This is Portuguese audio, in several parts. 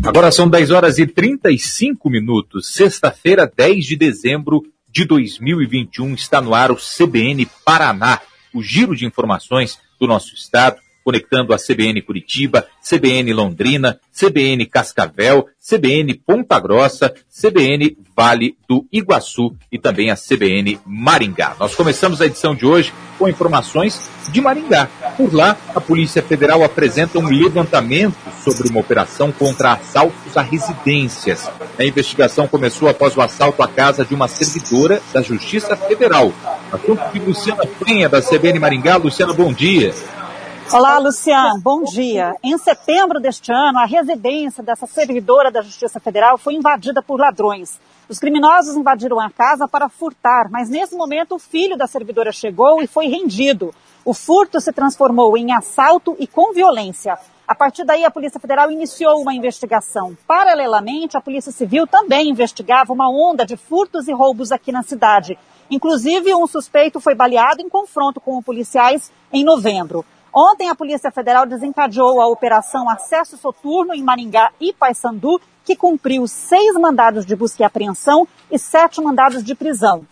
Agora são 10 horas e 35 minutos. Sexta-feira, 10 de dezembro de 2021, está no ar o CBN Paraná, o giro de informações do nosso estado, conectando a CBN Curitiba, CBN Londrina, CBN Cascavel, CBN Ponta Grossa, CBN Vale do Iguaçu e também a CBN Maringá. Nós começamos a edição de hoje com informações de Maringá. Por lá, a Polícia Federal apresenta um levantamento sobre uma operação contra assaltos a residências. A investigação começou após o assalto à casa de uma servidora da Justiça Federal. Assunto de Luciana Penha, da CBN Maringá. Luciana, bom dia. Olá, Luciano, bom dia. Em setembro deste ano, a residência dessa servidora da Justiça Federal foi invadida por ladrões. Os criminosos invadiram a casa para furtar, mas nesse momento o filho da servidora chegou e foi rendido. O furto se transformou em assalto e com violência. A partir daí, a Polícia Federal iniciou uma investigação. Paralelamente, a Polícia Civil também investigava uma onda de furtos e roubos aqui na cidade. Inclusive, um suspeito foi baleado em confronto com policiais em novembro. Ontem, a Polícia Federal desencadeou a Operação Acesso Soturno em Maringá e Paysandu, que cumpriu 6 mandados de busca e apreensão e 7 mandados de prisão.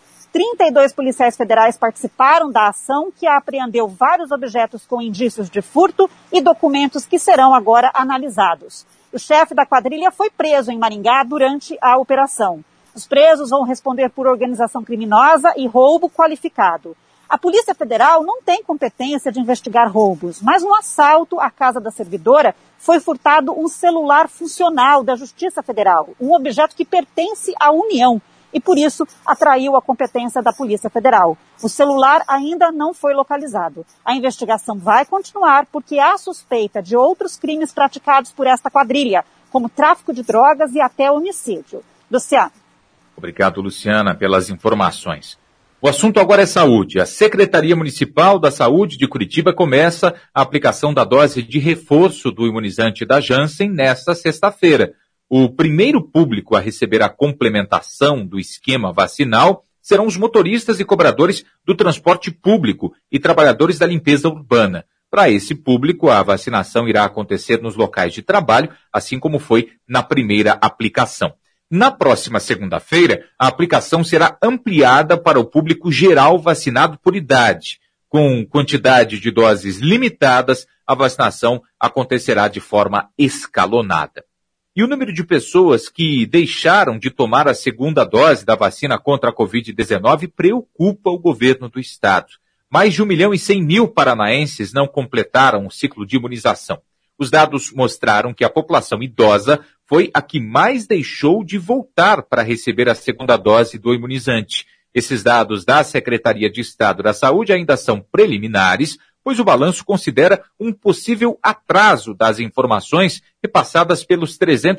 32 policiais federais participaram da ação, que apreendeu vários objetos com indícios de furto e documentos que serão agora analisados. O chefe da quadrilha foi preso em Maringá durante a operação. Os presos vão responder por organização criminosa e roubo qualificado. A Polícia Federal não tem competência de investigar roubos, mas no assalto à casa da servidora foi furtado um celular funcional da Justiça Federal, um objeto que pertence à União e, por isso, atraiu a competência da Polícia Federal. O celular ainda não foi localizado. A investigação vai continuar porque há suspeita de outros crimes praticados por esta quadrilha, como tráfico de drogas e até homicídio. Luciano. Obrigado, Luciana, pelas informações. O assunto agora é saúde. A Secretaria Municipal da Saúde de Curitiba começa a aplicação da dose de reforço do imunizante da Janssen nesta sexta-feira. O primeiro público a receber a complementação do esquema vacinal serão os motoristas e cobradores do transporte público e trabalhadores da limpeza urbana. Para esse público, a vacinação irá acontecer nos locais de trabalho, assim como foi na primeira aplicação. Na próxima segunda-feira, a aplicação será ampliada para o público geral vacinado por idade. Com quantidade de doses limitadas, a vacinação acontecerá de forma escalonada. E o número de pessoas que deixaram de tomar a segunda dose da vacina contra a Covid-19 preocupa o governo do estado. Mais de 1.100.000 paranaenses não completaram o ciclo de imunização. Os dados mostraram que a população idosa foi a que mais deixou de voltar para receber a segunda dose do imunizante. Esses dados da Secretaria de Estado da Saúde ainda são preliminares, pois o balanço considera um possível atraso das informações repassadas pelos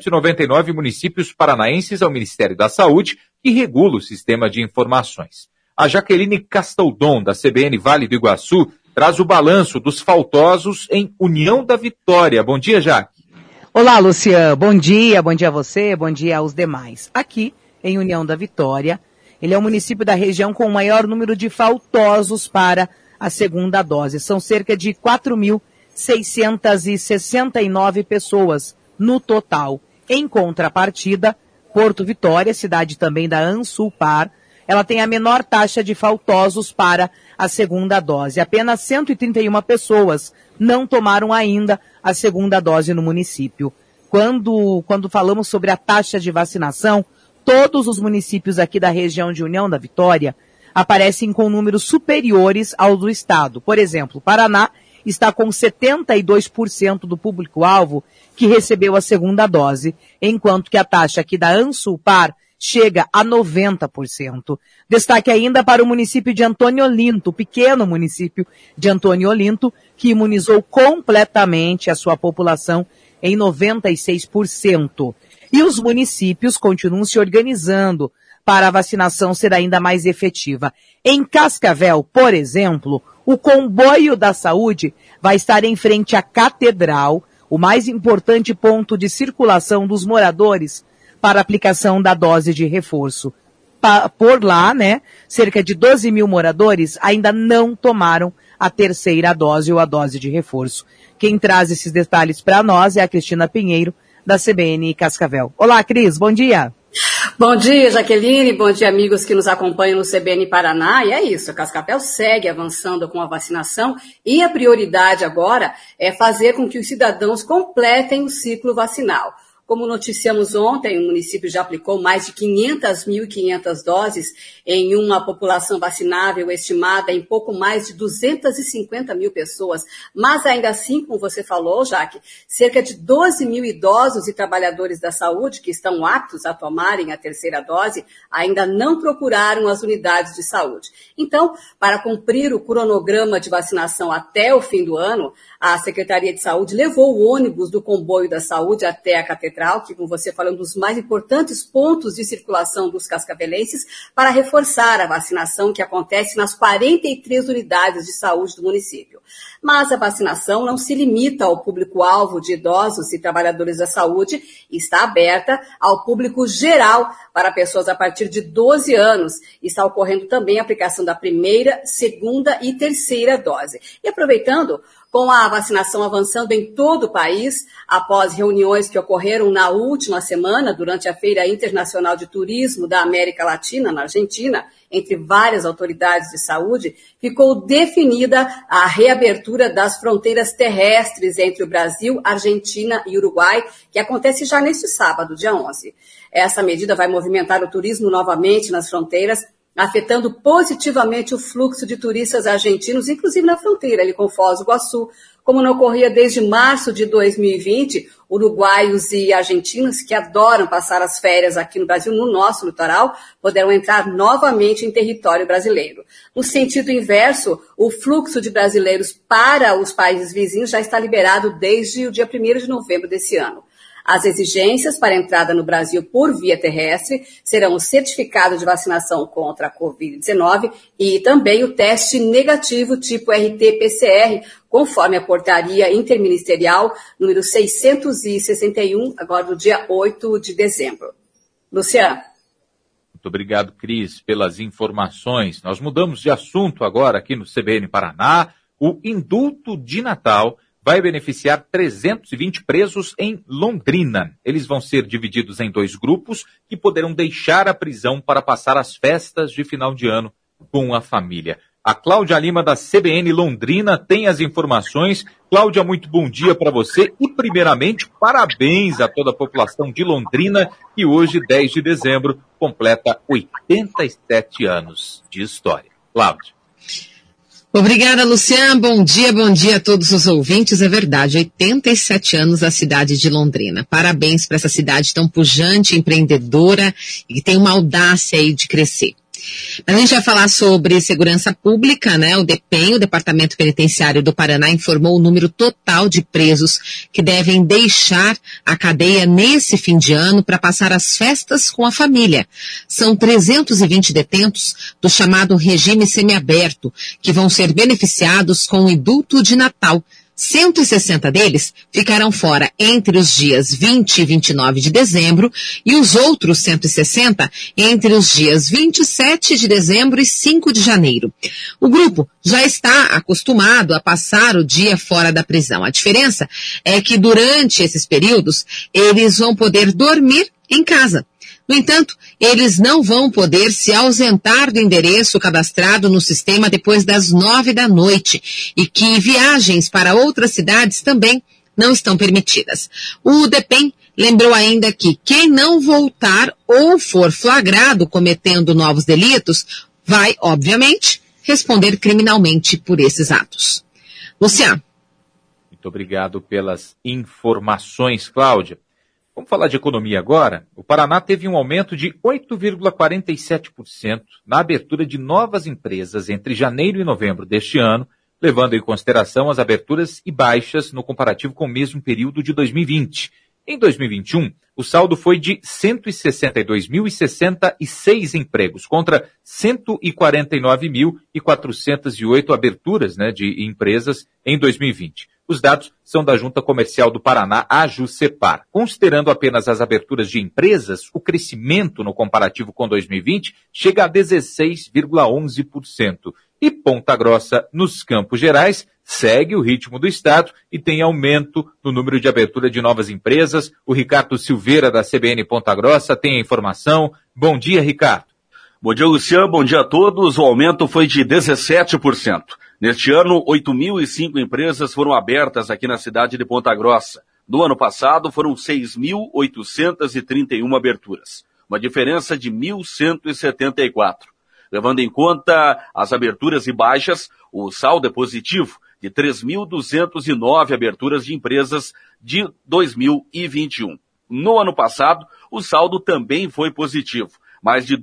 399 municípios paranaenses ao Ministério da Saúde, que regula o sistema de informações. A Jaqueline Castaldon, da CBN Vale do Iguaçu, traz o balanço dos faltosos em União da Vitória. Bom dia, Jaque. Olá, Luciano. Bom dia a você, bom dia aos demais. Aqui, em União da Vitória, ele é o município da região com o maior número de faltosos para a segunda dose. São cerca de 4.669 pessoas no total. Em contrapartida, Porto Vitória, cidade também da Ansulpar, ela tem a menor taxa de faltosos para a segunda dose. Apenas 131 pessoas não tomaram ainda a segunda dose no município. Quando falamos sobre a taxa de vacinação, todos os municípios aqui da região de União da Vitória aparecem com números superiores ao do estado. Por exemplo, Paraná está com 72% do público-alvo que recebeu a segunda dose, enquanto que a taxa aqui da Ansulpar chega a 90%. Destaque ainda para o município de Antônio Olinto, o pequeno município de Antônio Olinto, que imunizou completamente a sua população em 96%. E os municípios continuam se organizando para a vacinação ser ainda mais efetiva. Em Cascavel, por exemplo, o comboio da saúde vai estar em frente à Catedral, o mais importante ponto de circulação dos moradores para a aplicação da dose de reforço. Por lá, cerca de 12 mil moradores ainda não tomaram a terceira dose ou a dose de reforço. Quem traz esses detalhes para nós é a Cristina Pinheiro, da CBN Cascavel. Olá, Cris, bom dia. Bom dia, Jaqueline, bom dia, amigos que nos acompanham no CBN Paraná. E é isso, a Cascavel segue avançando com a vacinação e a prioridade agora é fazer com que os cidadãos completem o ciclo vacinal. Como noticiamos ontem, o município já aplicou mais de 500.500 doses em uma população vacinável estimada em pouco mais de 250 mil pessoas. Mas ainda assim, como você falou, Jaque, cerca de 12 mil idosos e trabalhadores da saúde que estão aptos a tomarem a terceira dose ainda não procuraram as unidades de saúde. Então, para cumprir o cronograma de vacinação até o fim do ano, a Secretaria de Saúde levou o ônibus do comboio da saúde até a Catedral, que, como você falou, é um dos mais importantes pontos de circulação dos cascavelenses, para reforçar a vacinação que acontece nas 43 unidades de saúde do município. Mas a vacinação não se limita ao público-alvo de idosos e trabalhadores da saúde, está aberta ao público geral para pessoas a partir de 12 anos. Está ocorrendo também a aplicação da primeira, segunda e terceira dose. E aproveitando, com a vacinação avançando em todo o país, após reuniões que ocorreram na última semana, durante a Feira Internacional de Turismo da América Latina, na Argentina, entre várias autoridades de saúde, ficou definida a reabertura das fronteiras terrestres entre o Brasil, Argentina e Uruguai, que acontece já neste sábado, dia 11. Essa medida vai movimentar o turismo novamente nas fronteiras, afetando positivamente o fluxo de turistas argentinos, inclusive na fronteira ali com Foz do Iguaçu, como não ocorria desde março de 2020, uruguaios e argentinos que adoram passar as férias aqui no Brasil, no nosso litoral, poderão entrar novamente em território brasileiro. No sentido inverso, o fluxo de brasileiros para os países vizinhos já está liberado desde o dia 1º de novembro desse ano. As exigências para entrada no Brasil por via terrestre serão o certificado de vacinação contra a Covid-19 e também o teste negativo tipo RT-PCR, conforme a portaria interministerial número 661, agora do dia 8 de dezembro. Luciano. Muito obrigado, Cris, pelas informações. Nós mudamos de assunto agora aqui no CBN Paraná. O indulto de Natal vai beneficiar 320 presos em Londrina. Eles vão ser divididos em 2 grupos que poderão deixar a prisão para passar as festas de final de ano com a família. A Cláudia Lima, da CBN Londrina, tem as informações. Cláudia, muito bom dia para você e, primeiramente, parabéns a toda a população de Londrina, que hoje, 10 de dezembro, completa 87 anos de história. Cláudia. Obrigada, Luciano. Bom dia a todos os ouvintes. É verdade, 87 anos da cidade de Londrina. Parabéns para essa cidade tão pujante, empreendedora e que tem uma audácia aí de crescer. A gente vai falar sobre segurança pública, né? O DEPEN, o Departamento Penitenciário do Paraná, informou o número total de presos que devem deixar a cadeia nesse fim de ano para passar as festas com a família. São 320 detentos do chamado regime semiaberto, que vão ser beneficiados com o indulto de Natal. 160 deles ficarão fora entre os dias 20 e 29 de dezembro e os outros 160 entre os dias 27 de dezembro e 5 de janeiro. O grupo já está acostumado a passar o dia fora da prisão. A diferença é que durante esses períodos eles vão poder dormir em casa. No entanto, eles não vão poder se ausentar do endereço cadastrado no sistema depois das 9 da noite e que viagens para outras cidades também não estão permitidas. O DEPEN lembrou ainda que quem não voltar ou for flagrado cometendo novos delitos vai, obviamente, responder criminalmente por esses atos. Luciano. Muito obrigado pelas informações, Cláudia. Vamos falar de economia agora. O Paraná teve um aumento de 8,47% na abertura de novas empresas entre janeiro e novembro deste ano, levando em consideração as aberturas e baixas no comparativo com o mesmo período de 2020. Em 2021, o saldo foi de 162.066 empregos, contra 149.408 aberturas, de empresas em 2020. Os dados são da Junta Comercial do Paraná, a JuSepar. Considerando apenas as aberturas de empresas, o crescimento no comparativo com 2020 chega a 16,11%. E Ponta Grossa, nos Campos Gerais, segue o ritmo do Estado e tem aumento no número de abertura de novas empresas. O Ricardo Silveira, da CBN Ponta Grossa, tem a informação. Bom dia, Ricardo. Bom dia, Luciano. Bom dia a todos. O aumento foi de 17%. Neste ano, 8.005 empresas foram abertas aqui na cidade de Ponta Grossa. No ano passado, foram 6.831 aberturas. Uma diferença de 1.174. Levando em conta as aberturas e baixas, o saldo é positivo de 3.209 aberturas de empresas de 2021. No ano passado, o saldo também foi positivo, mais de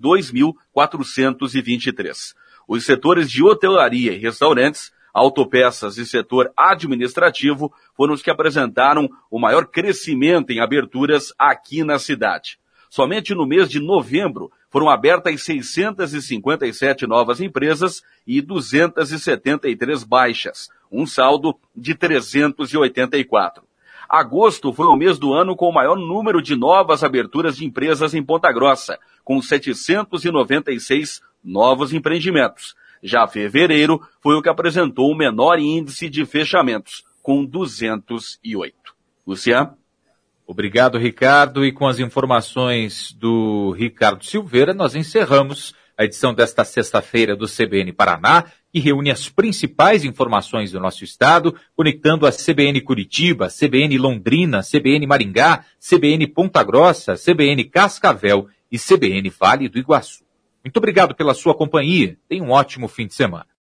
2.423. Os setores de hotelaria e restaurantes, autopeças e setor administrativo foram os que apresentaram o maior crescimento em aberturas aqui na cidade. Somente no mês de novembro foram abertas 657 novas empresas e 273 baixas, um saldo de 384. Agosto foi o mês do ano com o maior número de novas aberturas de empresas em Ponta Grossa, com 796 novos empreendimentos. Já fevereiro foi o que apresentou o menor índice de fechamentos, com 208. Luciano? Obrigado, Ricardo. E com as informações do Ricardo Silveira, nós encerramos a edição desta sexta-feira do CBN Paraná, que reúne as principais informações do nosso estado, conectando a CBN Curitiba, CBN Londrina, CBN Maringá, CBN Ponta Grossa, CBN Cascavel e CBN Vale do Iguaçu. Muito obrigado pela sua companhia. Tenha um ótimo fim de semana.